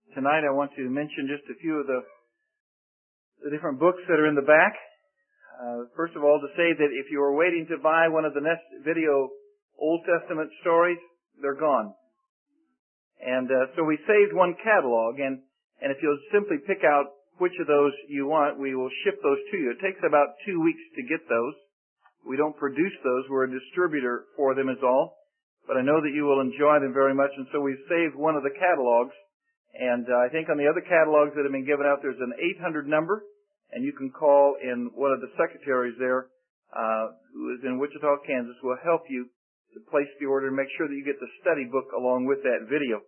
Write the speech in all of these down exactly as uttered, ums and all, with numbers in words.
tonight I want to mention just a few of the, the different books that are in the back. Uh, first of all, to say that if you are waiting to buy one of the Nest Video Old Testament stories, they're gone. And uh, so we saved one catalog, and, and if you'll simply pick out which of those you want, we will ship those to you. It takes about two weeks to get those. We don't produce those. We're a distributor for them is all. But I know that you will enjoy them very much, and so we've saved one of the catalogs. And uh, I think on the other catalogs that have been given out, there's an eight hundred number, and you can call in one of the secretaries there, uh, who is in Wichita, Kansas, will help you to place the order and make sure that you get the study book along with that video.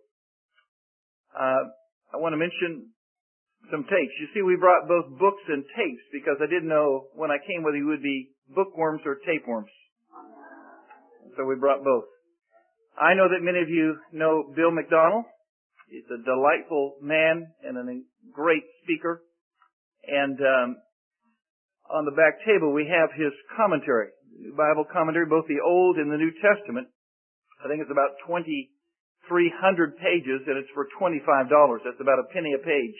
Uh, I want to mention some tapes. You see, we brought both books and tapes because I didn't know when I came whether you would be bookworms or tapeworms. So we brought both. I know that many of you know Bill McDonald. He's a delightful man and a great speaker. And um, on the back table we have his commentary, Bible commentary, both the Old and the New Testament. I think it's about twenty-three hundred pages, and it's for twenty-five dollars. That's about a penny a page.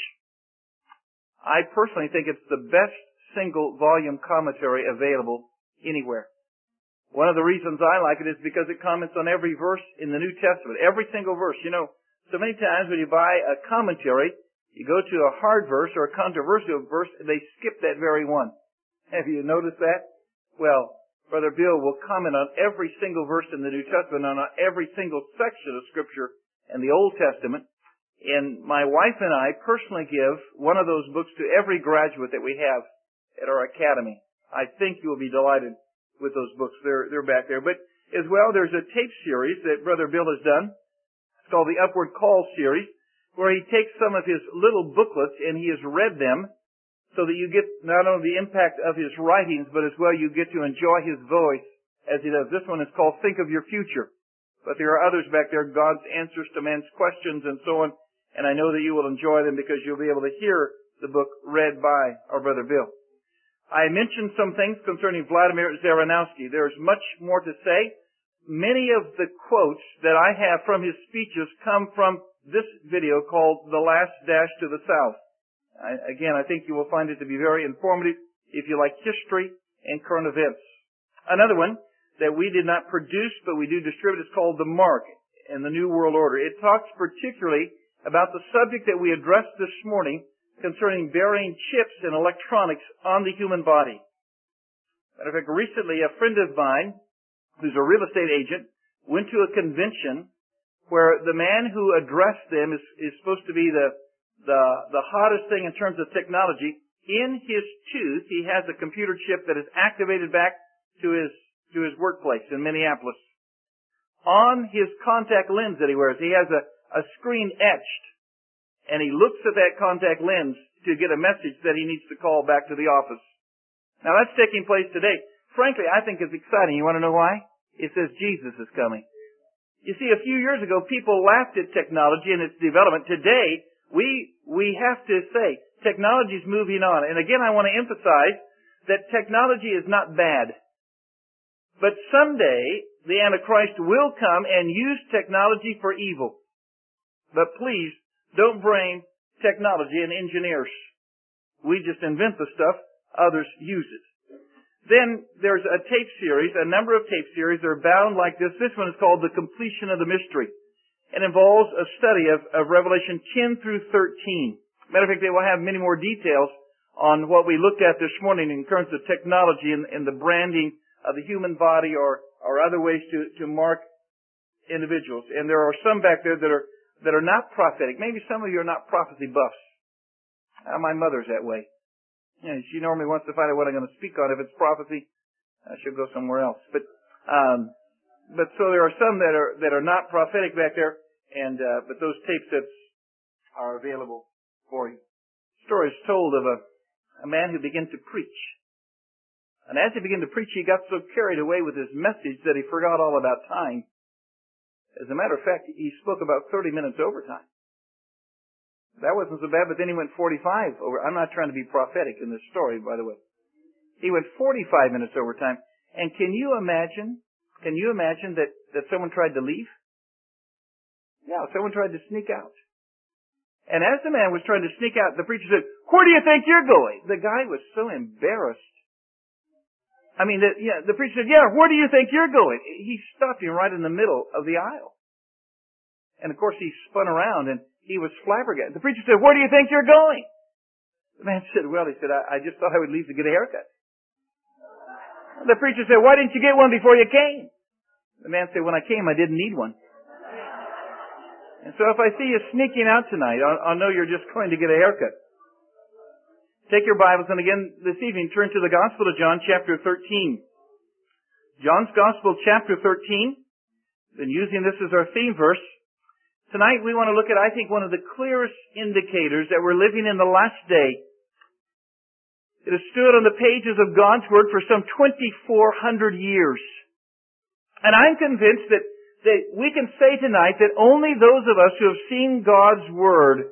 I personally think it's the best single volume commentary available anywhere. One of the reasons I like it is because it comments on every verse in the New Testament, every single verse. You know, so many times when you buy a commentary, you go to a hard verse or a controversial verse, and they skip that very one. Have you noticed that? Well, Brother Bill will comment on every single verse in the New Testament, on every single section of Scripture in the Old Testament. And my wife and I personally give one of those books to every graduate that we have at our academy. I think you will be delighted with those books. They're, they're back there. But as well, there's a tape series that Brother Bill has done. It's called the Upward Call series, where he takes some of his little booklets and he has read them so that you get not only the impact of his writings, but as well you get to enjoy his voice as he does. This one is called Think of Your Future. But there are others back there, God's Answers to Man's Questions and so on, and I know that you will enjoy them because you'll be able to hear the book read by our Brother Bill. I mentioned some things concerning Vladimir Zeranowski. There's much more to say. Many of the quotes that I have from his speeches come from this video called The Last Dash to the South. I, again, I think you will find it to be very informative if you like history and current events. Another one that we did not produce but we do distribute is called The Mark and the New World Order. It talks particularly about the subject that we addressed this morning concerning burying chips and electronics on the human body. Matter of fact, recently a friend of mine, who's a real estate agent, went to a convention where the man who addressed them is, is supposed to be the, the, the hottest thing in terms of technology. In his tooth, he has a computer chip that is activated back to his, to his workplace in Minneapolis. On his contact lens that he wears, he has a, a screen etched, and he looks at that contact lens to get a message that he needs to call back to the office. Now that's taking place today. Frankly, I think it's exciting. You want to know why? It says Jesus is coming. You see, a few years ago, people laughed at technology and its development. Today, we we have to say, technology is moving on. And again, I want to emphasize that technology is not bad. But someday, the Antichrist will come and use technology for evil. But please, don't blame technology and engineers. We just invent the stuff, others use it. Then there's a tape series, a number of tape series. They're bound like this. This one is called The Completion of the Mystery. It involves a study of, of Revelation ten through thirteen. Matter of fact, they will have many more details on what we looked at this morning in terms of technology and, and the branding of the human body or, or other ways to, to mark individuals. And there are some back there that are that are not prophetic. Maybe some of you are not prophecy buffs. Uh, my mother's that way. You know, she normally wants to find out what I'm going to speak on. If it's prophecy, uh, she'll go somewhere else. But, um, but so there are some that are that are not prophetic back there, and uh, but those tape sets are available for you. The story is told of a a man who began to preach, and as he began to preach, he got so carried away with his message that he forgot all about time. As a matter of fact, he spoke about thirty minutes overtime. That wasn't so bad, but then he went forty-five over. I'm not trying to be prophetic in this story, by the way. He went forty-five minutes overtime. And can you imagine, can you imagine that, that someone tried to leave? Yeah, someone tried to sneak out. And as the man was trying to sneak out, the preacher said, "Where do you think you're going?" The guy was so embarrassed. I mean, the, yeah, the preacher said, "Yeah, where do you think you're going?" He stopped him right in the middle of the aisle. And of course he spun around and he was flabbergasted. The preacher said, "Where do you think you're going?" The man said, "Well," he said, I, I just thought I would leave to get a haircut." The preacher said, "Why didn't you get one before you came?" The man said, "When I came, I didn't need one." And so if I see you sneaking out tonight, I'll, I'll know you're just going to get a haircut. Take your Bibles and again this evening turn to the Gospel of John chapter thirteen. John's Gospel chapter thirteen. Been using this as our theme verse. Tonight we want to look at, I think, one of the clearest indicators that we're living in the last day. It has stood on the pages of God's Word for some twenty-four hundred years. And I'm convinced that, that we can say tonight that only those of us who have seen God's Word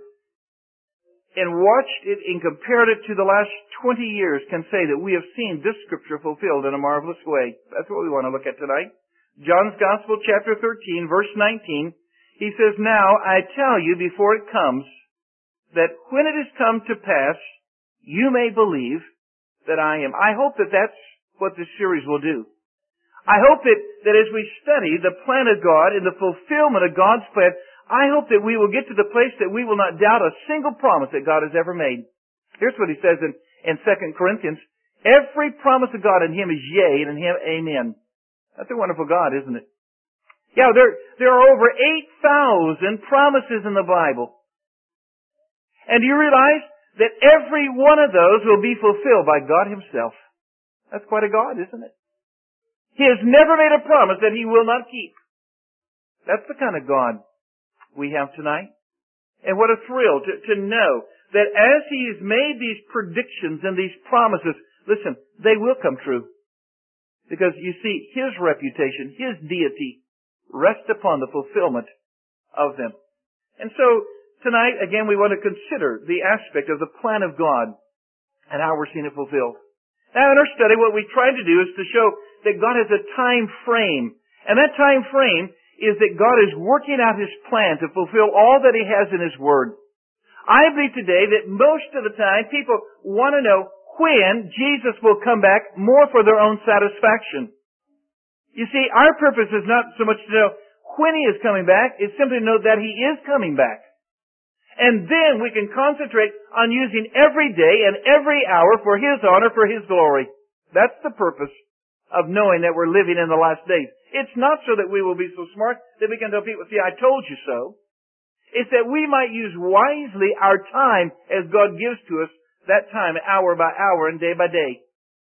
and watched it and compared it to the last twenty years can say that we have seen this Scripture fulfilled in a marvelous way. That's what we want to look at tonight. John's Gospel chapter thirteen, verse nineteen. He says, "Now I tell you before it comes, that when it has come to pass, you may believe that I am." I hope that that's what this series will do. I hope that, that as we study the plan of God and the fulfillment of God's plan, I hope that we will get to the place that we will not doubt a single promise that God has ever made. Here's what he says in, in Second Corinthians. Every promise of God in Him is yea, and in Him amen. That's a wonderful God, isn't it? Yeah, there, there are over eight thousand promises in the Bible. And do you realize that every one of those will be fulfilled by God Himself? That's quite a God, isn't it? He has never made a promise that He will not keep. That's the kind of God we have tonight. And what a thrill to, to know that as He has made these predictions and these promises, listen, they will come true. Because you see, His reputation, His deity, rests upon the fulfillment of them. And so, tonight, again, we want to consider the aspect of the plan of God and how we're seeing it fulfilled. Now, in our study, what we try to do is to show that God has a time frame. And that time frame is that God is working out His plan to fulfill all that He has in His Word. I believe today that most of the time people want to know when Jesus will come back more for their own satisfaction. You see, our purpose is not so much to know when He is coming back, it's simply to know that He is coming back. And then we can concentrate on using every day and every hour for His honor, for His glory. That's the purpose of knowing that we're living in the last days. It's not so that we will be so smart that we can tell people, "See, I told you so." It's that we might use wisely our time as God gives to us that time, hour by hour and day by day.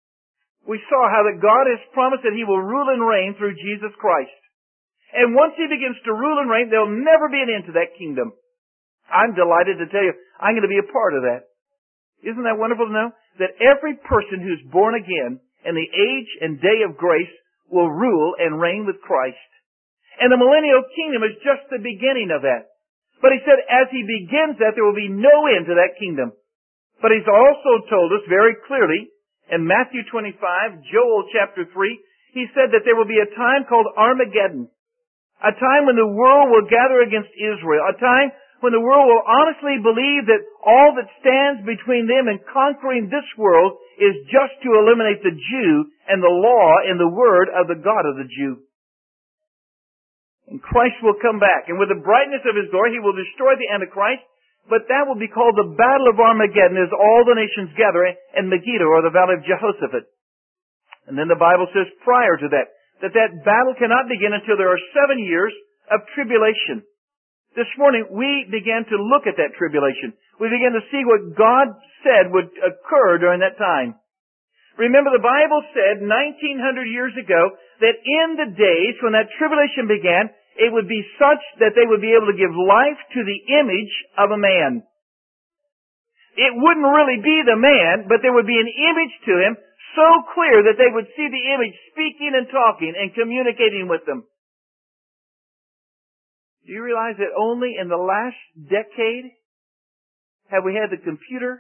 We saw how that God has promised that He will rule and reign through Jesus Christ. And once He begins to rule and reign, there'll never be an end to that kingdom. I'm delighted to tell you, I'm going to be a part of that. Isn't that wonderful to know? That every person who's born again in the age and day of grace will rule and reign with Christ. And the millennial kingdom is just the beginning of that. But He said as He begins that, there will be no end to that kingdom. But He's also told us very clearly in Matthew twenty-five, Joel chapter three, He said that there will be a time called Armageddon. A time when the world will gather against Israel. A time when the world will honestly believe that all that stands between them and conquering this world is just to eliminate the Jew and the law and the word of the God of the Jew. And Christ will come back, and with the brightness of His glory, He will destroy the Antichrist, but that will be called the Battle of Armageddon as all the nations gather in Megiddo, or the Valley of Jehoshaphat. And then the Bible says prior to that, that that battle cannot begin until there are seven years of tribulation. This morning, we began to look at that tribulation. We began to see what God said would occur during that time. Remember, the Bible said nineteen hundred years ago that in the days when that tribulation began, it would be such that they would be able to give life to the image of a man. It wouldn't really be the man, but there would be an image to him so clear that they would see the image speaking and talking and communicating with them. Do you realize that only in the last decade have we had the computer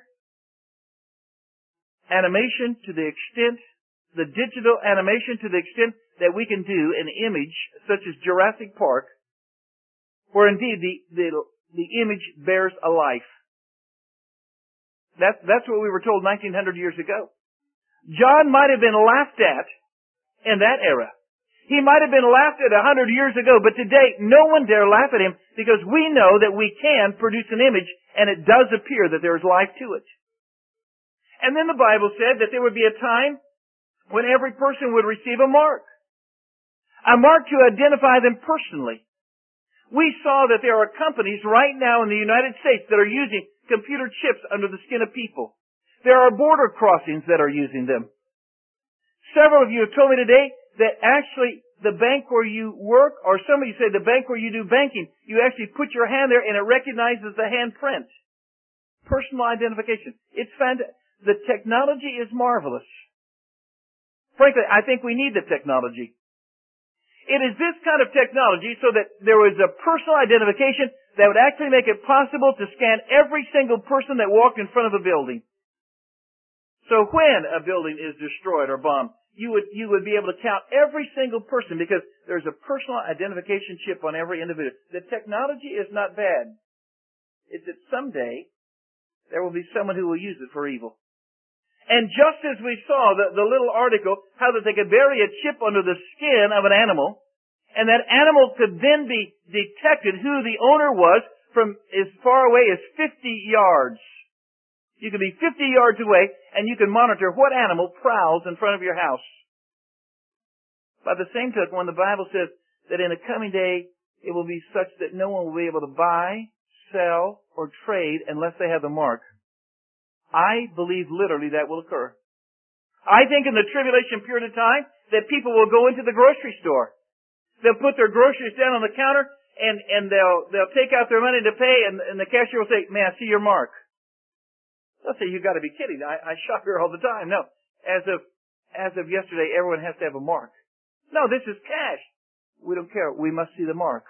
animation to the extent, the digital animation to the extent that we can do an image such as Jurassic Park, where indeed the, the, the image bears a life. That's, that's what we were told nineteen hundred years ago. John might have been laughed at in that era. He might have been laughed at a hundred years ago, but today no one dare laugh at him because we know that we can produce an image and it does appear that there is life to it. And then the Bible said that there would be a time when every person would receive a mark. A mark to identify them personally. We saw that there are companies right now in the United States that are using computer chips under the skin of people. There are border crossings that are using them. Several of you have told me today that actually the bank where you work, or some of you say the bank where you do banking, you actually put your hand there and it recognizes the handprint. Personal identification. It's fantastic. The technology is marvelous. Frankly, I think we need the technology. It is this kind of technology so that there is a personal identification that would actually make it possible to scan every single person that walked in front of a building. So when a building is destroyed or bombed, you would, you would be able to count every single person because there's a personal identification chip on every individual. The technology is not bad. It's that someday there will be someone who will use it for evil. And just as we saw the, the little article, how that they could bury a chip under the skin of an animal, and that animal could then be detected who the owner was from as far away as fifty yards. You can be fifty yards away, and you can monitor what animal prowls in front of your house. By the same token, when the Bible says that in a coming day, it will be such that no one will be able to buy, sell, or trade unless they have the mark. I believe literally that will occur. I think in the tribulation period of time that people will go into the grocery store. They'll put their groceries down on the counter and, and they'll, they'll take out their money to pay and, and the cashier will say, "May I see your mark?" They'll say, "You've got to be kidding. I, I shop here all the time." No. As of, as of yesterday, everyone has to have a mark. No, this is cash. We don't care. We must see the mark.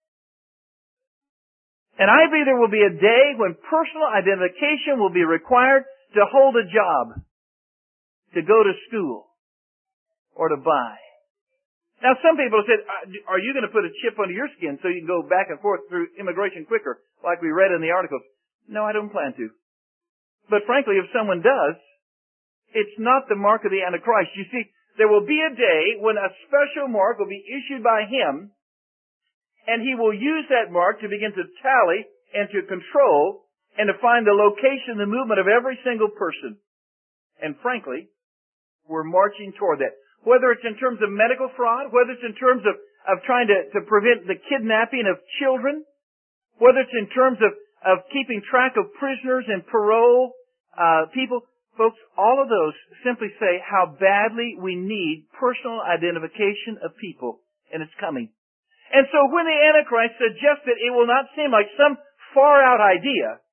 And I believe there will be a day when personal identification will be required to hold a job, to go to school, or to buy. Now some people have said, "Are you going to put a chip under your skin so you can go back and forth through immigration quicker, like we read in the articles?" No, I don't plan to. But frankly, if someone does, it's not the mark of the Antichrist. You see, there will be a day when a special mark will be issued by him, and he will use that mark to begin to tally and to control and to find the location, the movement of every single person. And frankly, we're marching toward that. Whether it's in terms of medical fraud, whether it's in terms of, of trying to, to prevent the kidnapping of children, whether it's in terms of, of keeping track of prisoners and parole uh, people, folks, all of those simply say how badly we need personal identification of people, and it's coming. And so when the Antichrist suggests it, it will not seem like some far-out idea,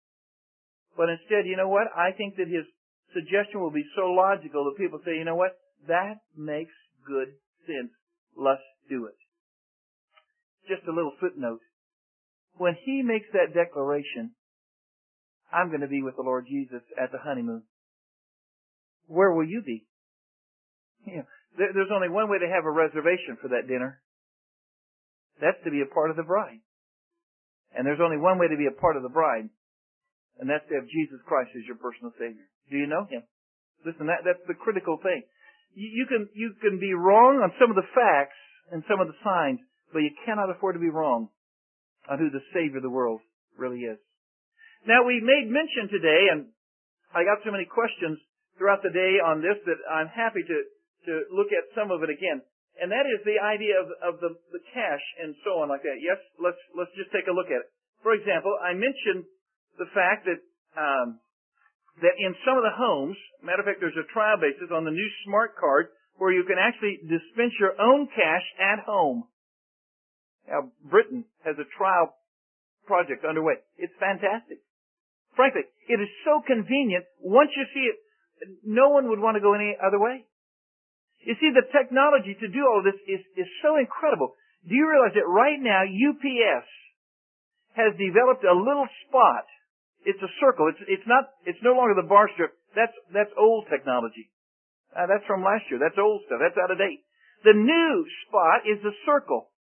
but instead, you know what? I think that his suggestion will be so logical that people say, you know what? That makes good sense. Let's do it. Just a little footnote. When he makes that declaration, I'm going to be with the Lord Jesus at the honeymoon. Where will you be? You know, there, there's only one way to have a reservation for that dinner. That's to be a part of the bride. And there's only one way to be a part of the bride, and that's to have Jesus Christ as your personal Savior. Do you know Him? Listen, that, that's the critical thing. You, you can you can be wrong on some of the facts and some of the signs, but you cannot afford to be wrong on who the Savior of the world really is. Now, we made mention today, and I got so many questions throughout the day on this that I'm happy to, to look at some of it again. And that is the idea of, of the, the cash and so on like that. Yes, let's, let's just take a look at it. For example, I mentioned the fact that, um, that in some of the homes, matter of fact, there's a trial basis on the new smart card where you can actually dispense your own cash at home. Now, Britain has a trial project underway. It's fantastic. Frankly, it is so convenient. Once you see it, no one would want to go any other way. You see, the technology to do all of this is, is so incredible. Do you realize that right now U P S has developed a little spot? It's a circle. It's, it's not, it's no longer the bar strip. That's, that's old technology. Uh, that's from last year. That's old stuff. That's out of date. The new spot is the circle.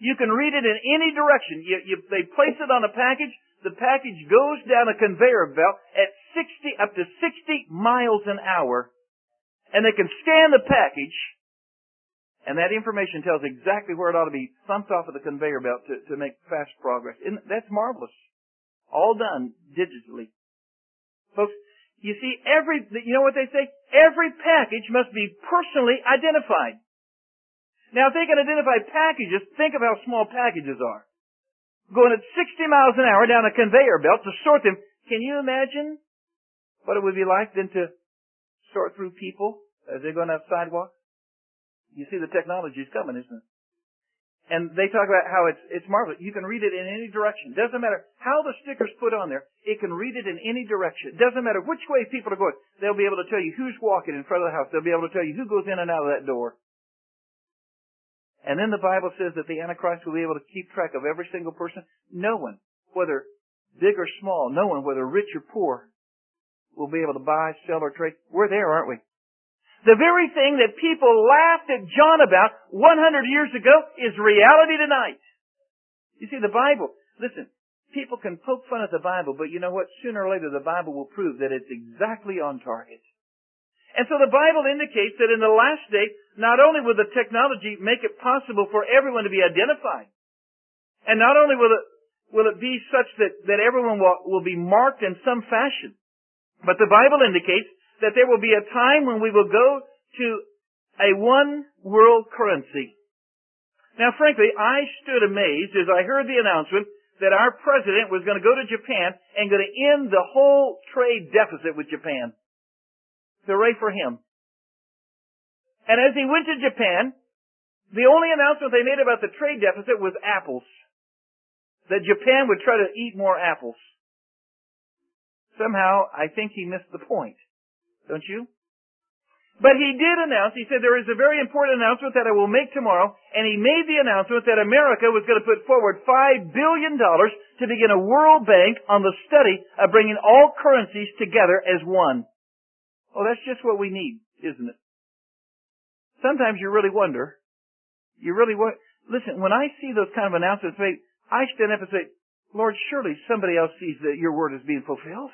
You can read it in any direction. You, you, they place it on a package. The package goes down a conveyor belt at sixty, up to sixty miles an hour. And they can scan the package. And that information tells exactly where it ought to be thumped off of the conveyor belt to, to make fast progress. And that's marvelous. All done digitally. Folks, you see, every, you know what they say? Every package must be personally identified. Now, if they can identify packages, think of how small packages are. Going at sixty miles an hour down a conveyor belt to sort them. Can you imagine what it would be like then to sort through people as they're going up sidewalks? You see, the technology is coming, isn't it? And they talk about how it's it's marvelous. You can read it in any direction. Doesn't matter how the sticker's put on there. It can read it in any direction. Doesn't matter which way people are going. They'll be able to tell you who's walking in front of the house. They'll be able to tell you who goes in and out of that door. And then the Bible says that the Antichrist will be able to keep track of every single person. No one, whether big or small, no one, whether rich or poor, will be able to buy, sell, or trade. We're there, aren't we? The very thing that people laughed at John about one hundred years ago is reality tonight. You see, the Bible, listen, people can poke fun at the Bible, but you know what? Sooner or later the Bible will prove that it's exactly on target. And so the Bible indicates that in the last day, not only will the technology make it possible for everyone to be identified, and not only will it, will it be such that, that everyone will, will be marked in some fashion, but the Bible indicates that there will be a time when we will go to a one world currency. Now frankly, I stood amazed as I heard the announcement that our president was going to go to Japan and going to end the whole trade deficit with Japan. Hooray for him. And as he went to Japan, the only announcement they made about the trade deficit was apples. That Japan would try to eat more apples. Somehow, I think he missed the point. Don't you? But he did announce, he said, there is a very important announcement that I will make tomorrow, and he made the announcement that America was going to put forward five billion dollars to begin a World Bank on the study of bringing all currencies together as one. Oh, that's just what we need, isn't it? Sometimes you really wonder. You really wonder. Listen, when I see those kind of announcements made, I stand up and say, Lord, surely somebody else sees that your word is being fulfilled.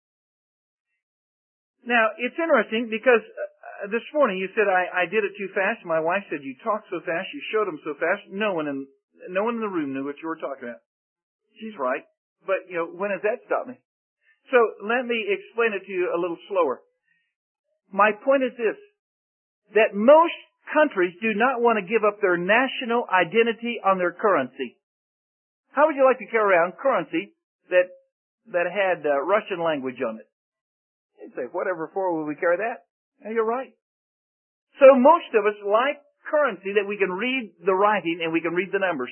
Now, it's interesting because uh, this morning you said I, I did it too fast. My wife said you talked so fast, you showed them so fast. No one in no one in the room knew what you were talking about. She's right, but you know, when has that stopped me? So let me explain it to you a little slower. My point is this, that most countries do not want to give up their national identity on their currency. How would you like to carry around currency that that had uh, Russian language on it? You'd say, whatever for would we carry that? And you're right. So most of us like currency that we can read the writing and we can read the numbers.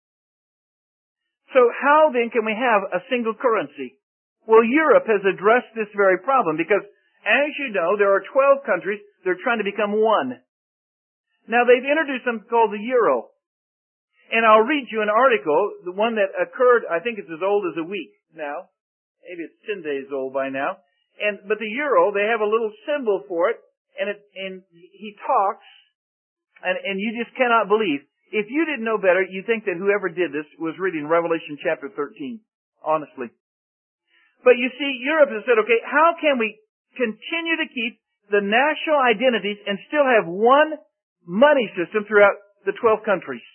So how then can we have a single currency? Well, Europe has addressed this very problem because, as you know, there are twelve countries that are trying to become one. Now, they've introduced something called the euro. And I'll read you an article, the one that occurred, I think it's as old as a week now. Maybe it's ten days old by now. And but the euro, they have a little symbol for it, and it, and he talks, and, and you just cannot believe. If you didn't know better, you'd think that whoever did this was reading Revelation chapter thirteen, honestly. But you see, Europe has said, okay, how can we continue to keep the national identities and still have one money system throughout the twelve countries?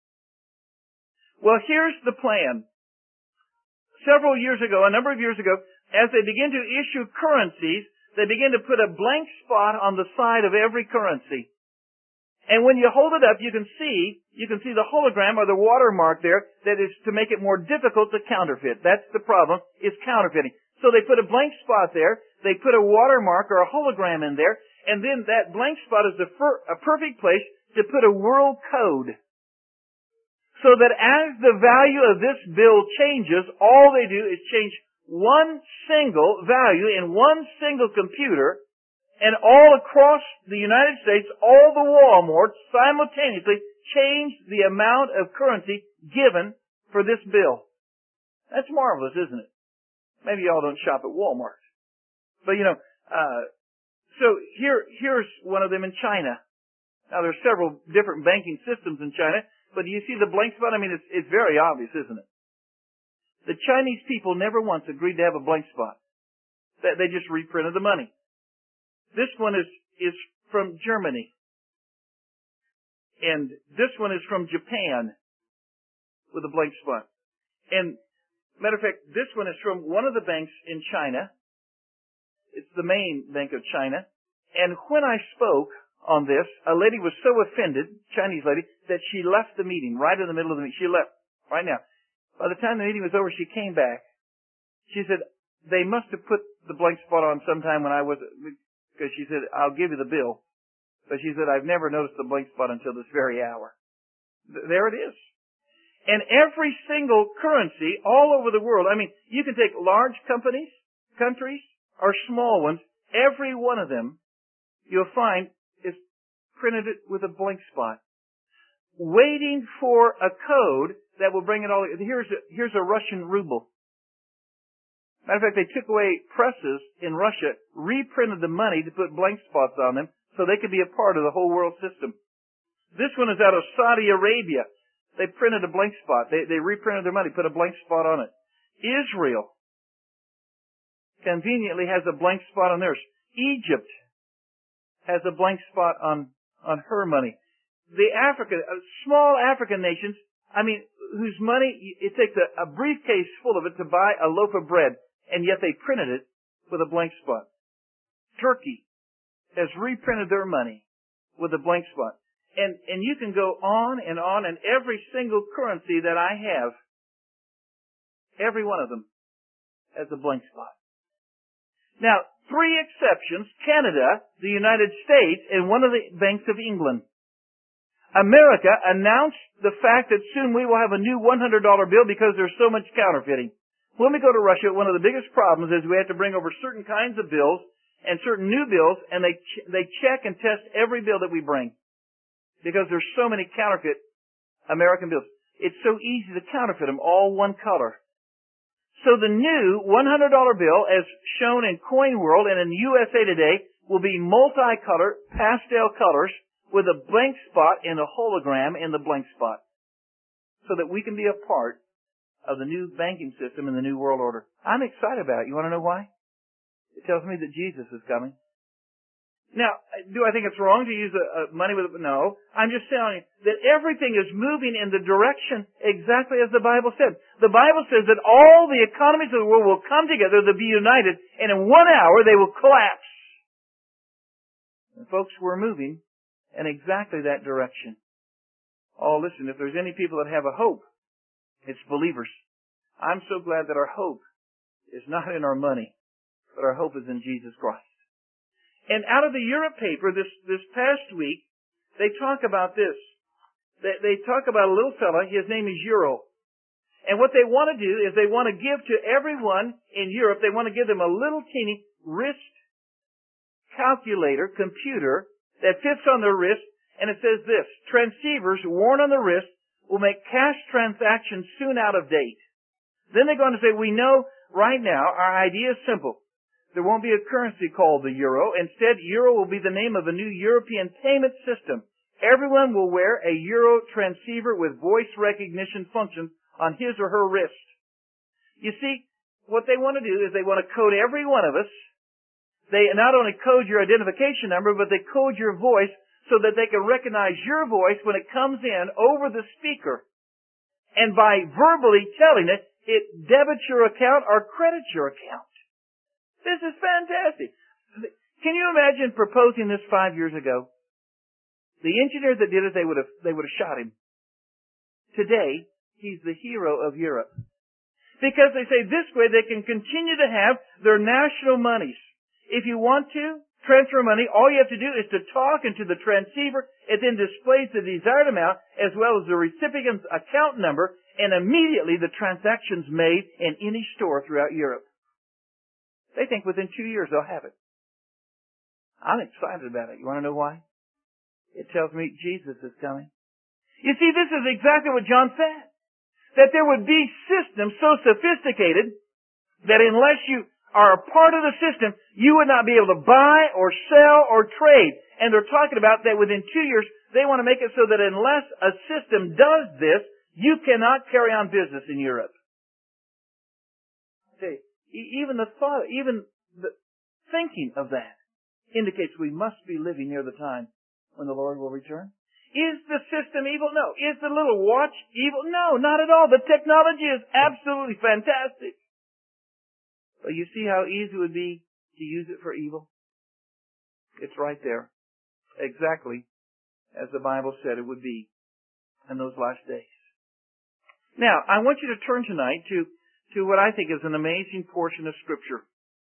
Well, here's the plan. Several years ago, a number of years ago, as they begin to issue currencies, they begin to put a blank spot on the side of every currency. And when you hold it up, you can see, you can see the hologram or the watermark there that is to make it more difficult to counterfeit. That's the problem, is counterfeiting. So they put a blank spot there, they put a watermark or a hologram in there, and then that blank spot is a, fir- a perfect place to put a world code. So that as the value of this bill changes, all they do is change one single value in one single computer, and all across the United States, all the Walmarts simultaneously change the amount of currency given for this bill. That's marvelous, isn't it? Maybe y'all don't shop at Walmart. But you know, uh, so here, here's one of them in China. Now there's several different banking systems in China. But do you see the blank spot? I mean, it's, it's very obvious, isn't it? The Chinese people never once agreed to have a blank spot. They, they just reprinted the money. This one is, is from Germany. And this one is from Japan with a blank spot. And matter of fact, this one is from one of the banks in China. It's the main Bank of China. And when I spoke on this, a lady was so offended, Chinese lady, that she left the meeting right in the middle of the meeting. She left right now. By the time the meeting was over, she came back. She said, they must have put the blank spot on sometime when I was, because she said, I'll give you the bill. But she said, I've never noticed the blank spot until this very hour. There it is. And every single currency all over the world, I mean, you can take large companies, countries, or small ones, every one of them, you'll find is printed with a blank spot, waiting for a code that will bring it all. Here's a, here's a Russian ruble. Matter of fact, they took away presses in Russia, reprinted the money to put blank spots on them so they could be a part of the whole world system. This one is out of Saudi Arabia. They printed a blank spot. They, they reprinted their money, put a blank spot on it. Israel conveniently has a blank spot on theirs. Egypt has a blank spot on, on her money. The African, uh, small African nations, I mean, whose money, it takes a, a briefcase full of it to buy a loaf of bread, and yet they printed it with a blank spot. Turkey has reprinted their money with a blank spot. And, and you can go on and on, and every single currency that I have, every one of them has a blank spot. Now, three exceptions, Canada, the United States, and one of the banks of England. America announced the fact that soon we will have a new one hundred dollar bill because there's so much counterfeiting. When we go to Russia, one of the biggest problems is we have to bring over certain kinds of bills and certain new bills, and they ch- they check and test every bill that we bring because there's so many counterfeit American bills. It's so easy to counterfeit them, all one color. So the new one hundred dollar bill, as shown in Coin World and in U S A Today, will be multicolored, pastel colors with a blank spot and a hologram in the blank spot, so that we can be a part of the new banking system in the new world order. I'm excited about it. You want to know why? It tells me that Jesus is coming. Now, do I think it's wrong to use a, a money with a, no. I'm just telling you that everything is moving in the direction exactly as the Bible said. The Bible says that all the economies of the world will come together, they'll be united, and in one hour they will collapse. And folks, we're moving in exactly that direction. Oh, listen, if there's any people that have a hope, it's believers. I'm so glad that our hope is not in our money, but our hope is in Jesus Christ. And out of the Europe paper this, this past week, they talk about this. They, they talk about a little fella, his name is Euro. And what they want to do is they want to give to everyone in Europe, they want to give them a little teeny wrist calculator, computer, that fits on their wrist, and it says this: transceivers worn on the wrist will make cash transactions soon out of date. Then they go on to say, we know right now our idea is simple. There won't be a currency called the euro. Instead, euro will be the name of a new European payment system. Everyone will wear a euro transceiver with voice recognition functions on his or her wrist. You see, what they want to do is they want to code every one of us. They not only code your identification number, but they code your voice so that they can recognize your voice when it comes in over the speaker. And by verbally telling it, it debits your account or credits your account. This is fantastic. Can you imagine proposing this five years ago? The engineers that did it, they would have, they would have shot him. Today, he's the hero of Europe. Because they say this way they can continue to have their national monies. If you want to transfer money, all you have to do is to talk into the transceiver. It then displays the desired amount as well as the recipient's account number, and immediately the transaction's made in any store throughout Europe. They think within two years they'll have it. I'm excited about it. You want to know why? It tells me Jesus is coming. You see, this is exactly what John said. That there would be systems so sophisticated that unless you are a part of the system, you would not be able to buy or sell or trade. And they're talking about that within two years, They want to make it so that unless a system does this, you cannot carry on business in Europe. Okay, even the thought, even the thinking of that indicates we must be living near the time when the Lord will return. Is the system evil? No. Is the little watch evil? No, not at all. The technology is absolutely fantastic. But you see how easy it would be to use it for evil? It's right there. Exactly as the Bible said it would be in those last days. Now, I want you to turn tonight to, to what I think is an amazing portion of Scripture.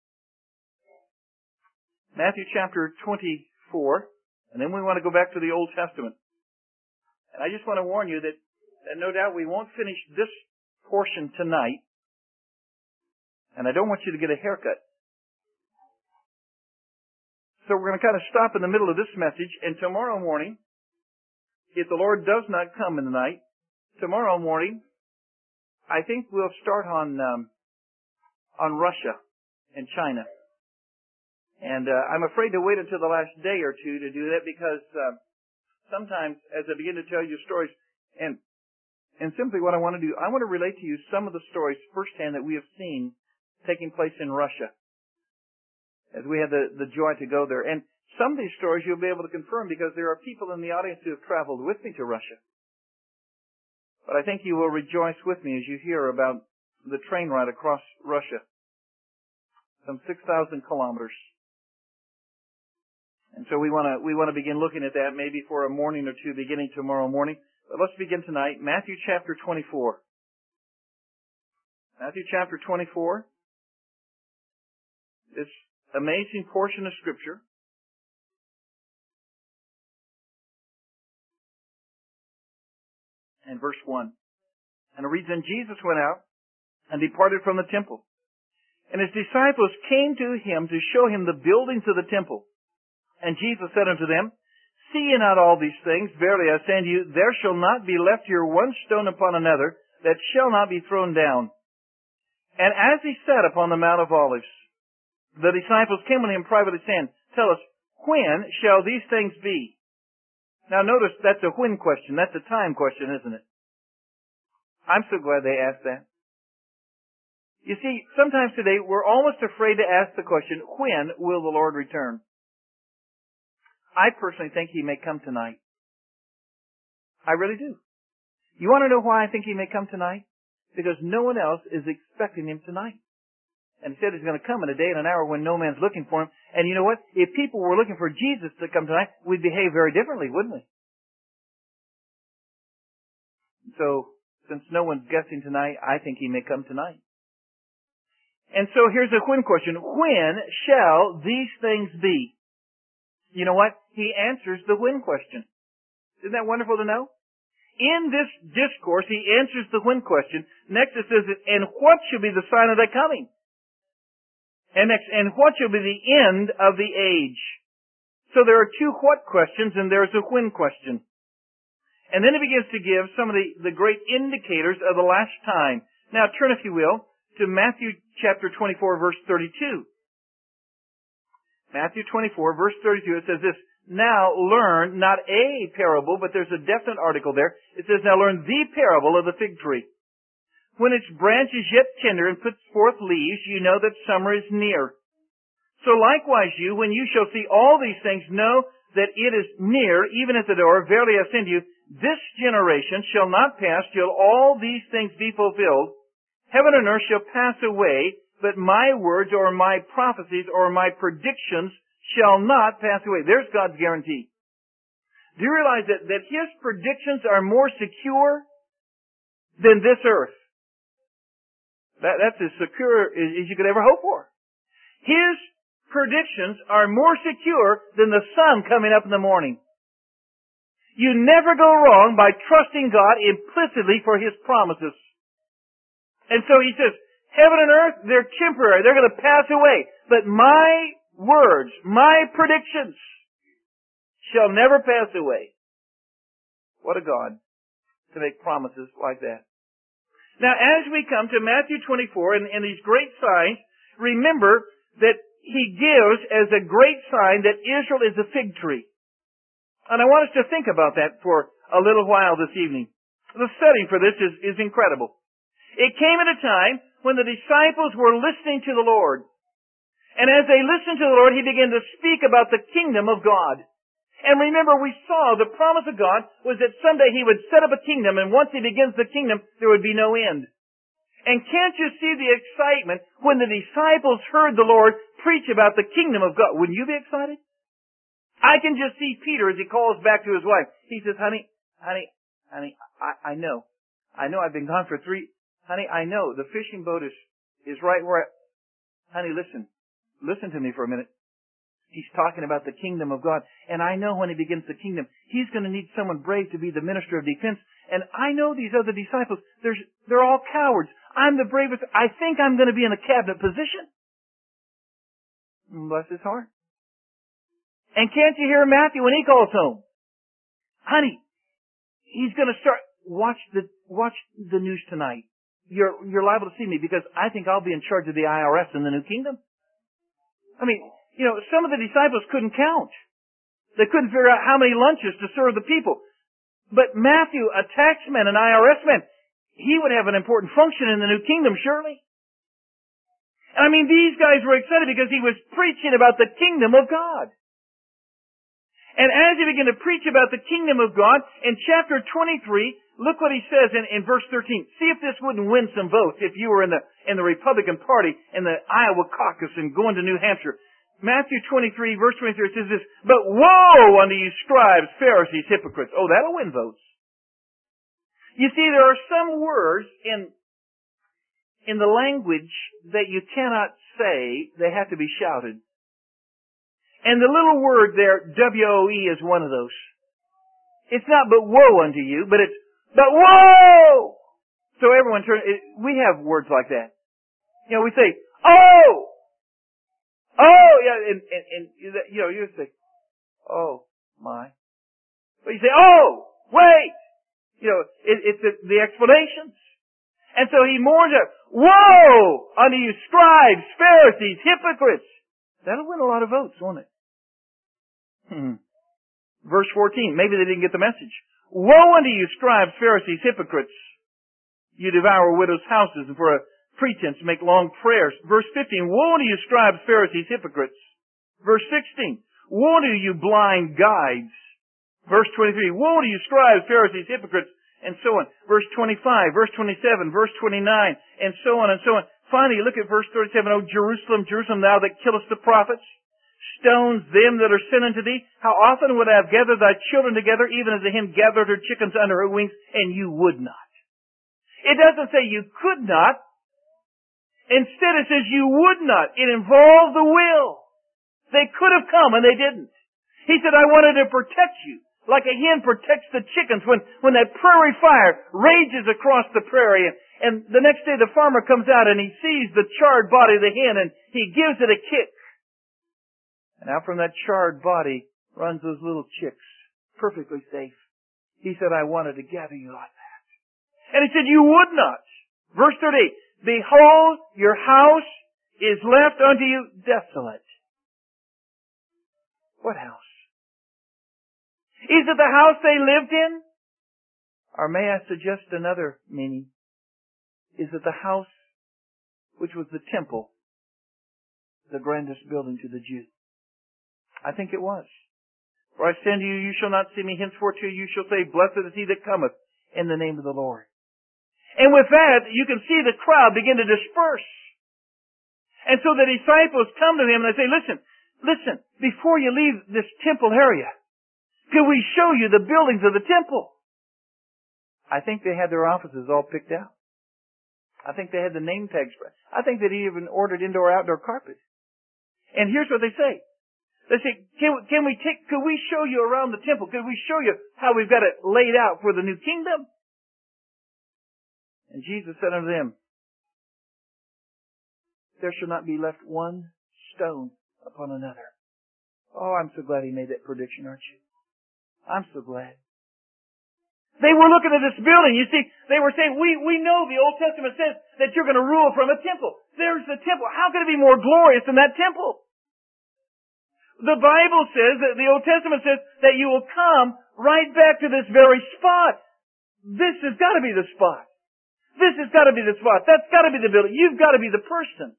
Matthew chapter twenty-four, and then we want to go back to the Old Testament. And I just want to warn you that, that no doubt we won't finish this portion tonight, and I don't want you to get a haircut. So we're going to kind of stop in the middle of this message, and tomorrow morning, if the Lord does not come in the night, tomorrow morning, I think we'll start on um, on Russia and China. And uh, I'm afraid to wait until the last day or two to do that because uh, sometimes as I begin to tell you stories, and and simply what I want to do, I want to relate to you some of the stories firsthand that we have seen taking place in Russia as we had the, the joy to go there. And some of these stories you'll be able to confirm because there are people in the audience who have traveled with me to Russia. But I think you will rejoice with me as you hear about the train ride across Russia. Some six thousand kilometers. And so we want to we want to begin looking at that maybe for a morning or two beginning tomorrow morning. But let's begin tonight. Matthew chapter twenty-four. Matthew chapter twenty-four. This amazing portion of Scripture. And verse one. And it reads, "And Jesus went out and departed from the temple. And his disciples came to him to show him the buildings of the temple. And Jesus said unto them, See ye not all these things? Verily I say unto you, there shall not be left here one stone upon another that shall not be thrown down. And as he sat upon the Mount of Olives, the disciples came unto him privately, saying, Tell us, when shall these things be?" Now notice that's a when question. That's a time question, isn't it? I'm so glad they asked that. You see, sometimes today we're almost afraid to ask the question, when will the Lord return? I personally think He may come tonight. I really do. You want to know why I think He may come tonight? Because no one else is expecting Him tonight. And He said He's going to come in a day and an hour when no man's looking for Him. And you know what? If people were looking for Jesus to come tonight, we'd behave very differently, wouldn't we? So, since no one's guessing tonight, I think He may come tonight. And so here's a when question. When shall these things be? You know what? He answers the when question. Isn't that wonderful to know? In this discourse, He answers the when question. Next it says, and what shall be the sign of thy coming? And next, and what shall be the end of the age? So there are two what questions and there's a when question. And then He begins to give some of the, the great indicators of the last time. Now turn, if you will, to Matthew chapter twenty-four, verse thirty-two. Matthew twenty-four, verse thirty-two, it says this, Now learn, not a parable, but there's a definite article there. It says, Now learn the parable of the fig tree. When its branch is yet tender and puts forth leaves, you know that summer is near. So likewise you, when you shall see all these things, know that it is near, even at the door. Verily I say unto you, this generation shall not pass till all these things be fulfilled. Heaven and earth shall pass away, but my words or my prophecies or my predictions shall not pass away. There's God's guarantee. Do you realize that, that His predictions are more secure than this earth? That, that's as secure as, as you could ever hope for. His predictions are more secure than the sun coming up in the morning. You never go wrong by trusting God implicitly for His promises. And so He says, heaven and earth, they're temporary. They're going to pass away. But my words, my predictions shall never pass away. What a God to make promises like that. Now, as we come to Matthew twenty-four and, and these great signs, remember that He gives as a great sign that Israel is a fig tree. And I want us to think about that for a little while this evening. The study for this is, is incredible. It came at a time when the disciples were listening to the Lord. And as they listened to the Lord, He began to speak about the kingdom of God. And remember, we saw the promise of God was that someday He would set up a kingdom, and once He begins the kingdom, there would be no end. And can't you see the excitement when the disciples heard the Lord preach about the kingdom of God? Wouldn't you be excited? I can just see Peter as he calls back to his wife. He says, honey, honey, honey, I, I know. I know I've been gone for three... Honey, I know the fishing boat is, is right where I... Honey, listen. Listen to me for a minute. He's talking about the kingdom of God. And I know when He begins the kingdom, He's going to need someone brave to be the minister of defense. And I know these other disciples, there's, they're all cowards. I'm the bravest. I think I'm going to be in a cabinet position. Bless his heart. And can't you hear Matthew when he calls home? Honey, he's going to start... Watch the watch the news tonight. You're you're liable to see me because I think I'll be in charge of the I R S in the new kingdom. I mean, you know, some of the disciples couldn't count. They couldn't figure out how many lunches to serve the people. But Matthew, a taxman, an I R S man, he would have an important function in the new kingdom, surely. And I mean, these guys were excited because he was preaching about the kingdom of God. And as he began to preach about the kingdom of God, in chapter twenty-three, look what he says in, in verse thirteen. See if this wouldn't win some votes if you were in the, in the Republican Party in the Iowa caucus and going to New Hampshire. Matthew twenty-three, verse twenty-three, it says this, but woe unto you scribes, Pharisees, hypocrites. Oh, that'll win votes. You see, there are some words in, in the language that you cannot say, they have to be shouted. And the little word there, W O E, is one of those. It's not but woe unto you, but it's but woe! So everyone turn, it, we have words like that. You know, we say, oh! Oh! Yeah, and, and, and you know, you say, oh, my. But you say, oh! Wait! You know, it, it's the, the explanations. And so he mourns out, woe unto you scribes, Pharisees, hypocrites! That'll win a lot of votes, won't it? Hmm. Verse fourteen, maybe they didn't get the message. Woe unto you, scribes, Pharisees, hypocrites! You devour widows' houses and for a pretense make long prayers. Verse fifteen, woe unto you, scribes, Pharisees, hypocrites! Verse sixteen, woe unto you, blind guides! Verse twenty-three, woe unto you, scribes, Pharisees, hypocrites! And so on. Verse twenty-five, verse twenty-seven, verse twenty-nine, and so on and so on. Finally, look at verse thirty-seven. O Jerusalem, Jerusalem, thou that killest the prophets, stones them that are sent unto thee. How often would I have gathered thy children together, even as a hen gathered her chickens under her wings, and you would not. It doesn't say you could not. Instead it says you would not. It involved the will. They could have come and they didn't. He said, I wanted to protect you. Like a hen protects the chickens when, when that prairie fire rages across the prairie. And, and the next day the farmer comes out and he sees the charred body of the hen and he gives it a kick. And out from that charred body runs those little chicks, perfectly safe. He said, I wanted to gather you like that. And he said, you would not. Verse thirty-eight, behold, your house is left unto you desolate. What house? Is it the house they lived in? Or may I suggest another meaning? Is it the house which was the temple, the grandest building to the Jew? I think it was. For I say unto you, you shall not see me henceforth till you shall say, blessed is he that cometh in the name of the Lord. And with that, you can see the crowd begin to disperse. And so the disciples come to him and they say, listen, listen, before you leave this temple area, can we show you the buildings of the temple? I think they had their offices all picked out. I think they had the name tags. I think they'd even ordered indoor-outdoor carpet. And here's what they say. They say, can, can we take, could we show you around the temple? Could we show you how we've got it laid out for the new kingdom? And Jesus said unto them, there shall not be left one stone upon another. Oh, I'm so glad he made that prediction, aren't you? I'm so glad. They were looking at this building. You see, they were saying, we, we know the Old Testament says that you're going to rule from a temple. There's the temple. How could it be more glorious than that temple? The Bible says, that the Old Testament says, that you will come right back to this very spot. This has got to be the spot. This has got to be the spot. That's got to be the building. You've got to be the person.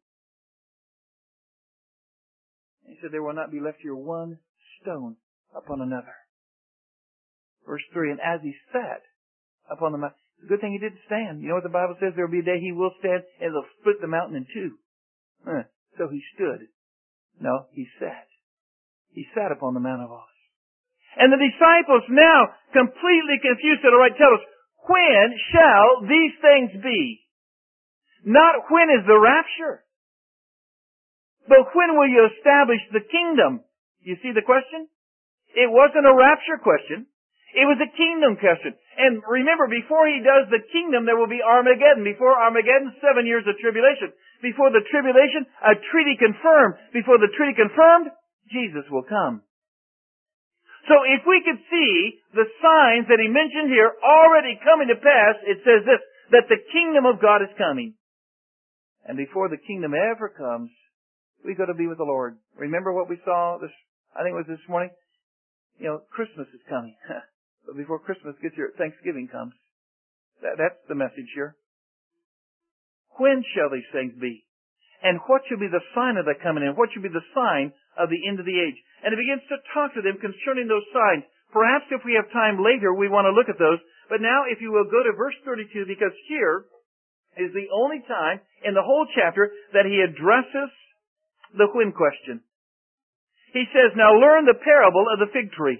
He said, there will not be left here one stone upon another. Verse three, and as he sat upon the mountain, it's a good thing he didn't stand. You know what the Bible says? There will be a day he will stand and it'll split the mountain in two. Huh. So he stood. No, he sat. He sat upon the Mount of Olives. And the disciples now completely confused said, all right, tell us, when shall these things be? Not when is the rapture, but when will you establish the kingdom? You see the question? It wasn't a rapture question. It was a kingdom question. And remember, before he does the kingdom, there will be Armageddon. Before Armageddon, seven years of tribulation. Before the tribulation, a treaty confirmed. Before the treaty confirmed, Jesus will come. So if we could see the signs that he mentioned here already coming to pass, it says this, that the kingdom of God is coming. And before the kingdom ever comes, we got to be with the Lord. Remember what we saw this, I think it was this morning? You know, Christmas is coming. But before Christmas gets here, Thanksgiving comes. That, that's the message here. When shall these things be? And what should be the sign of the coming in? What should be the sign of the end of the age? And it begins to talk to them concerning those signs. Perhaps if we have time later, we want to look at those. But now, if you will, go to verse thirty-two, because here is the only time in the whole chapter that he addresses the when question. He says, now learn the parable of the fig tree.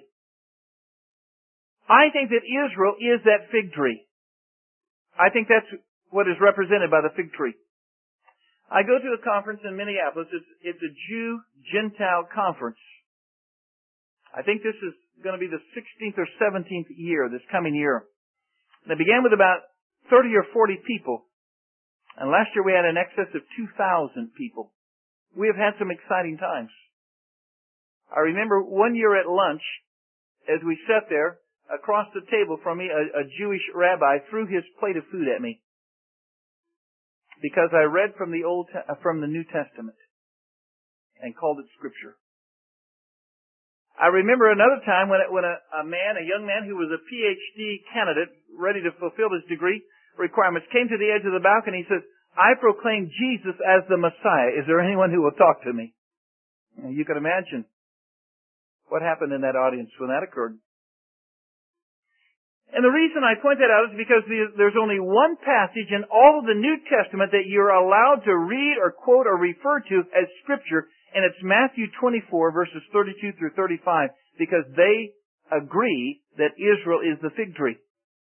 I think that Israel is that fig tree. I think that's what is represented by the fig tree. I go to a conference in Minneapolis. It's, it's a Jew-Gentile conference. I think this is going to be the sixteenth or seventeenth year, this coming year. And it began with about thirty or forty people. And last year we had an excess of two thousand people. We have had some exciting times. I remember one year at lunch, as we sat there, across the table from me, a, a Jewish rabbi threw his plate of food at me because I read from the Old, uh, from the New Testament and called it Scripture. I remember another time when, it, when a, a man, a young man who was a P H D candidate, ready to fulfill his degree requirements, came to the edge of the balcony. He says, "I proclaim Jesus as the Messiah. Is there anyone who will talk to me?" And you can imagine what happened in that audience when that occurred. And the reason I point that out is because there's only one passage in all of the New Testament that you're allowed to read or quote or refer to as Scripture, and it's Matthew twenty-four, verses thirty-two through thirty-five, because they agree that Israel is the fig tree.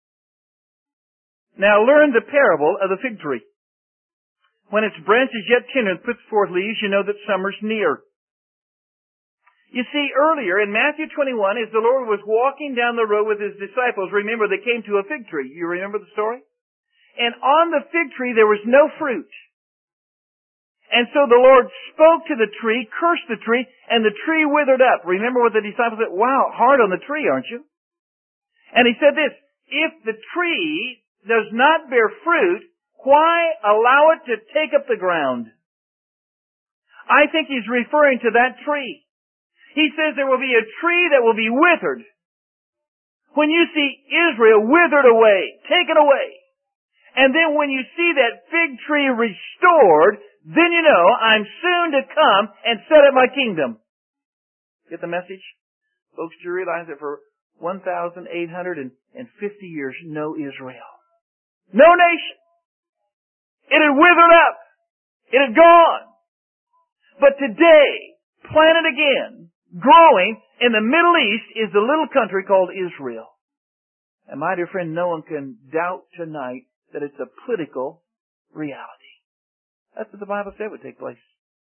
Now learn the parable of the fig tree. When its branch is yet tender and puts forth leaves, you know that summer's near. You see, earlier in Matthew twenty-one, as the Lord was walking down the road with his disciples, remember they came to a fig tree. You remember the story? And on the fig tree there was no fruit. And so the Lord spoke to the tree, cursed the tree, and the tree withered up. Remember what the disciples said? Wow, hard on the tree, aren't you? And he said this, if the tree does not bear fruit, why allow it to take up the ground? I think he's referring to that tree. He says there will be a tree that will be withered. When you see Israel withered away, taken away, and then when you see that fig tree restored, then you know I'm soon to come and set up my kingdom. Get the message? Folks, do you realize that for one thousand eight hundred fifty years, no Israel. No nation. It had withered up. It had gone. But today, planted again, growing in the Middle East is the little country called Israel. And my dear friend, no one can doubt tonight that it's a political reality. That's what the Bible said would take place.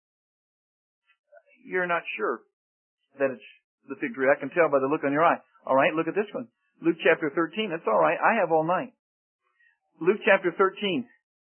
You're not sure that it's the fig tree. I can tell by the look on your eye. All right, look at this one. Luke chapter thirteen. That's all right. I have all night. Luke chapter thirteen.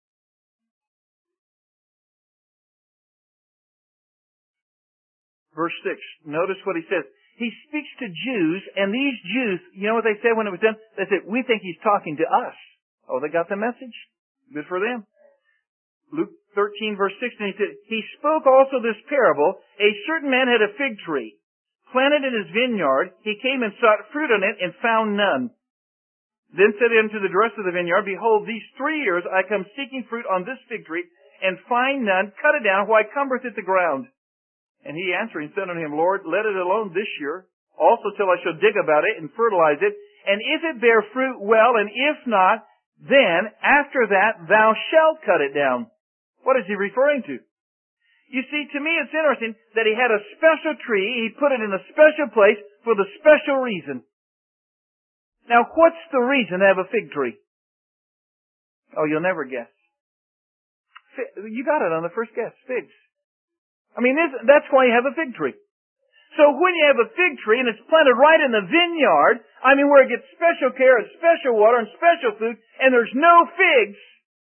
Verse six. Notice what he says. He speaks to Jews, and these Jews, you know what they said when it was done? They said, we think he's talking to us. Oh, they got the message? Good for them. Luke thirteen verse sixteen, he said, He spoke also this parable, a certain man had a fig tree, planted in his vineyard. He came and sought fruit on it and found none. Then said he unto the rest of the vineyard, Behold, these three years I come seeking fruit on this fig tree, and find none. Cut it down, why cumbereth it the ground? And he answering said unto him, Lord, let it alone this year, also till I shall dig about it and fertilize it. And if it bear fruit, well, and if not, then after that thou shalt cut it down. What is he referring to? You see, to me it's interesting that he had a special tree, he put it in a special place for the special reason. Now, what's the reason to have a fig tree? Oh, you'll never guess. You got it on the first guess, figs. I mean, that's why you have a fig tree. So when you have a fig tree and it's planted right in the vineyard, I mean, where it gets special care and special water and special food, and there's no figs,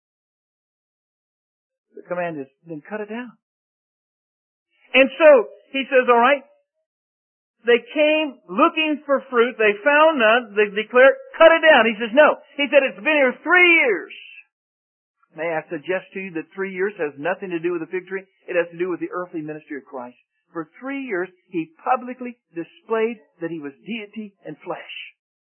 the command is, then cut it down. And so, he says, all right, they came looking for fruit. They found none. They declared, cut it down. He says, no. He said, it's been here three years. May I suggest to you that three years has nothing to do with the fig tree? It has to do with the earthly ministry of Christ. For three years, he publicly displayed that he was deity and flesh.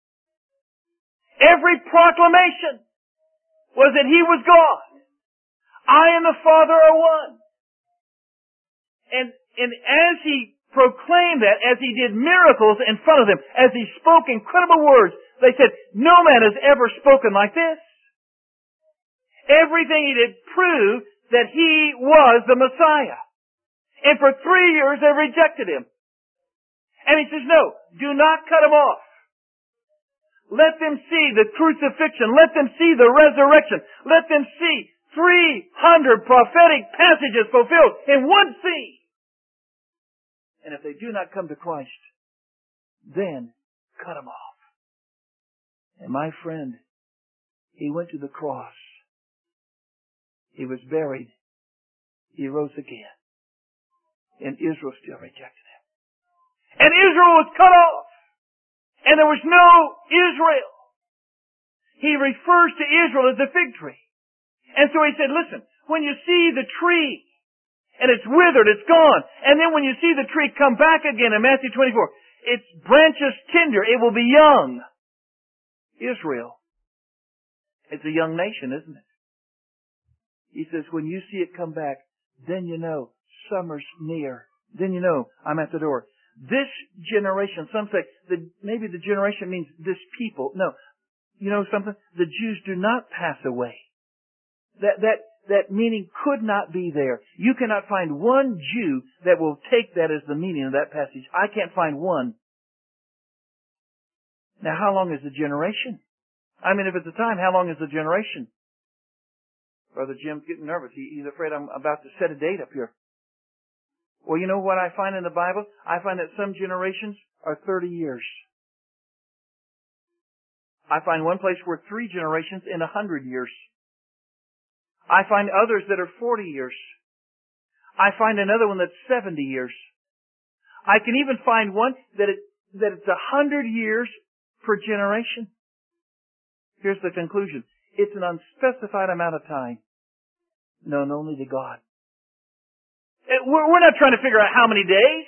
Every proclamation was that he was God. I and the Father are one. And, and as he proclaimed that, as he did miracles in front of them, as he spoke incredible words, they said, no man has ever spoken like this. Everything he did proved that he was the Messiah. And for three years they rejected him. And he says, no, do not cut him off. Let them see the crucifixion. Let them see the resurrection. Let them see three hundred prophetic passages fulfilled in one scene. And if they do not come to Christ, then cut him off. And my friend, he went to the cross. He was buried. He rose again. And Israel still rejected him. And Israel was cut off. And there was no Israel. He refers to Israel as the fig tree. And so he said, listen, when you see the tree, and it's withered, it's gone, and then when you see the tree come back again in Matthew twenty-four, its branches tender, it will be young. Israel. It's a young nation, isn't it? He says, when you see it come back, then you know summer's near. Then you know I'm at the door. This generation, some say, that maybe the generation means this people. No. You know something? The Jews do not pass away. That, that, that meaning could not be there. You cannot find one Jew that will take that as the meaning of that passage. I can't find one. Now, how long is the generation? I mean, if it's a time, how long is the generation? Brother Jim's getting nervous. He, he's afraid I'm about to set a date up here. Well, you know what I find in the Bible? I find that some generations are thirty years. I find one place where three generations in a hundred years. I find others that are forty years. I find another one that's seventy years. I can even find one that it, that it's a hundred years per generation. Here's the conclusion. It's an unspecified amount of time, known only to God. We're not trying to figure out how many days.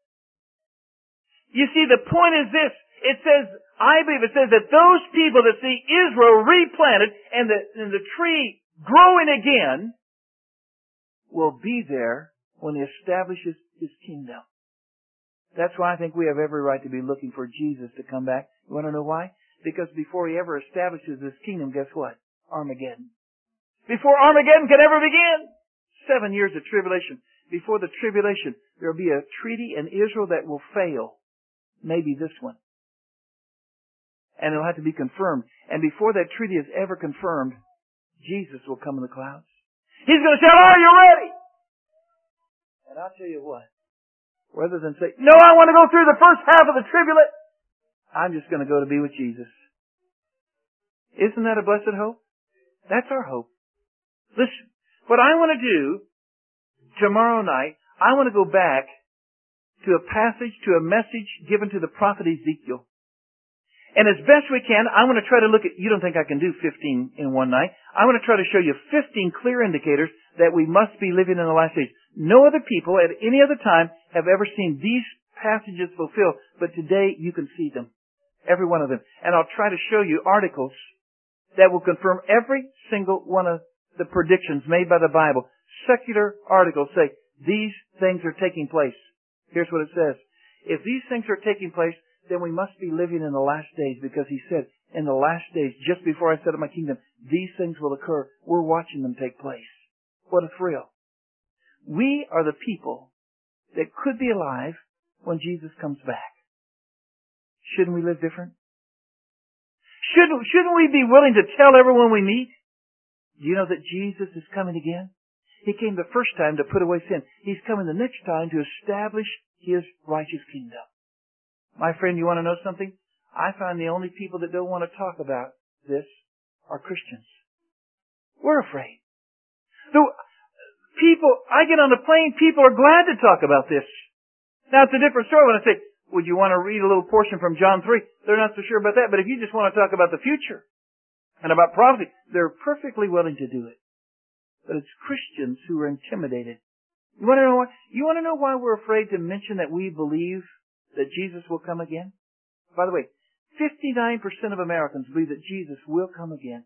You see, the point is this. It says, I believe it says that those people that see Israel replanted and the, and the tree growing again will be there when he establishes his kingdom. That's why I think we have every right to be looking for Jesus to come back. You want to know why? Because before he ever establishes his kingdom, guess what? Armageddon. Before Armageddon can ever begin, seven years of tribulation. Before the tribulation, there will be a treaty in Israel that will fail. Maybe this one. And it'll have to be confirmed. And before that treaty is ever confirmed, Jesus will come in the clouds. He's going to say, are you ready? And I'll tell you what. Rather than say, no, I want to go through the first half of the tribulation, I'm just going to go to be with Jesus. Isn't that a blessed hope? That's our hope. Listen, what I want to do tomorrow night, I want to go back to a passage, to a message given to the prophet Ezekiel. And as best we can, I'm going to try to look at, you don't think I can do fifteen in one night. I'm going to try to show you fifteen clear indicators that we must be living in the last days. No other people at any other time have ever seen these passages fulfilled, but today you can see them. Every one of them. And I'll try to show you articles that will confirm every single one of the predictions made by the Bible. Secular articles say, these things are taking place. Here's what it says. If these things are taking place, then we must be living in the last days, because he said, in the last days, just before I set up my kingdom, these things will occur. We're watching them take place. What a thrill. We are the people that could be alive when Jesus comes back. Shouldn't we live different? Shouldn't, shouldn't we be willing to tell everyone we meet? Do you know that Jesus is coming again? He came the first time to put away sin. He's coming the next time to establish his righteous kingdom. My friend, you want to know something? I find the only people that don't want to talk about this are Christians. We're afraid. So, people, I get on the plane, people are glad to talk about this. Now, it's a different story when I say, would you want to read a little portion from John three? They're not so sure about that, but if you just want to talk about the future and about prophecy, they're perfectly willing to do it. But it's Christians who are intimidated. You want to know why? You want to know why we're afraid to mention that we believe that Jesus will come again? By the way, fifty-nine percent of Americans believe that Jesus will come again.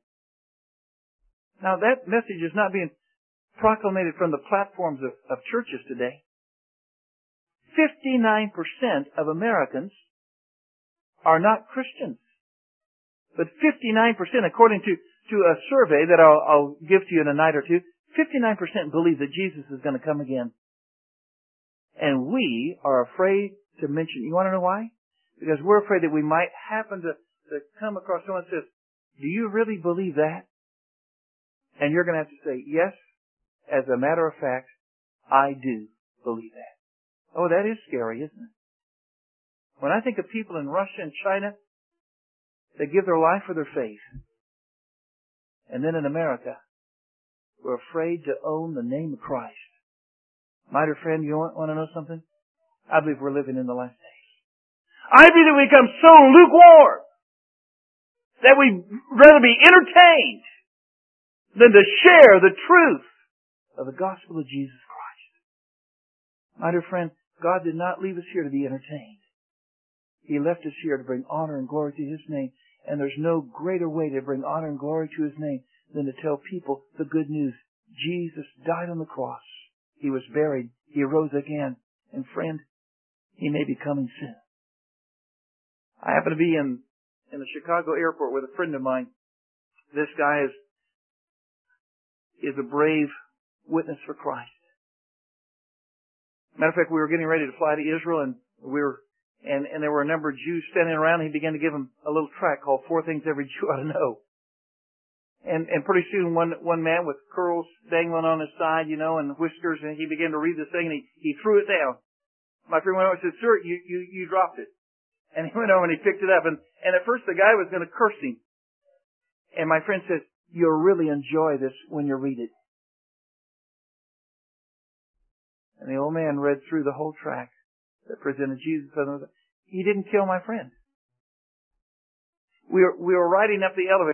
Now that message is not being proclamated from the platforms of, of churches today. fifty-nine percent of Americans are not Christians. But fifty-nine percent, according to, to a survey that I'll, I'll give to you in a night or two, fifty-nine percent believe that Jesus is going to come again. And we are afraid to mention. You want to know why? Because we're afraid that we might happen to, to come across someone who says, do you really believe that? And you're going to have to say, yes, as a matter of fact, I do believe that. Oh, that is scary, isn't it? When I think of people in Russia and China that give their life for their faith, and then in America, we're afraid to own the name of Christ. My dear friend, you want, want to know something? I believe we're living in the last days. I believe that we become so lukewarm that we'd rather be entertained than to share the truth of the gospel of Jesus Christ. My dear friend, God did not leave us here to be entertained. He left us here to bring honor and glory to His name. And there's no greater way to bring honor and glory to His name than to tell people the good news. Jesus died on the cross. He was buried. He arose again. And friend, He may be coming soon. I happen to be in, in the Chicago airport with a friend of mine. This guy is, is a brave witness for Christ. Matter of fact, we were getting ready to fly to Israel, and we were, and, and there were a number of Jews standing around, and he began to give them a little tract called Four Things Every Jew Ought to Know. And, and pretty soon one, one man with curls dangling on his side, you know, and whiskers, and he began to read this thing, and he, he threw it down. My friend went over and said, sir, you, you, you dropped it. And he went over and he picked it up, and, and at first the guy was going to curse him. And my friend says, you'll really enjoy this when you read it. And the old man read through the whole tract that presented Jesus. He didn't kill my friend. We were, we were riding up the elevator.